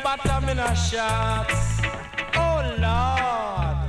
bottom in a shots. Oh Lord.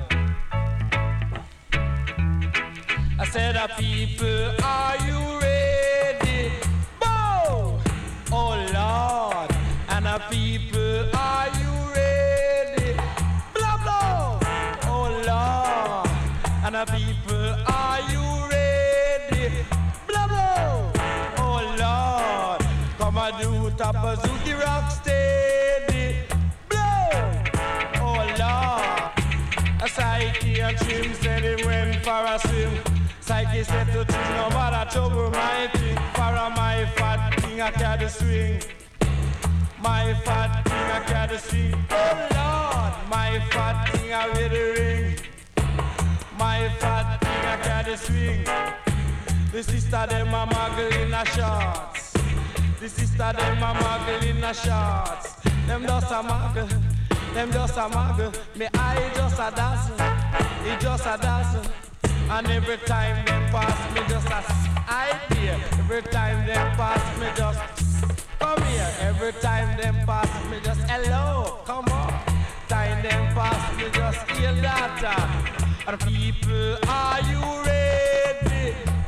I said, people, are you ready? Bow! Oh Lord. And people, are you ready? Blah blah! Oh Lord. And people, are you ready? Blah blah! Oh Lord. Come and do top of the rock steady. Blow! Oh Lord. A Psyche and Trim said he went for a swim. Psyche said to Trim, no matter trouble my thing. For my fat king I carry the swing. My fat king I carry the swing. Oh Lord, my fat king I wear the ring. My fat king I carry the swing. The sister them a muggle in a shorts. The sister them a muggle in a shorts. Them just a muggle. Them just a muggle. Me eye just a dazzle. It just a dazzle. And every time them pass me just a idea. Every time them pass me just come here. Every time them pass me just hello. Come on. Time them pass me just hear that. And people, are you ready?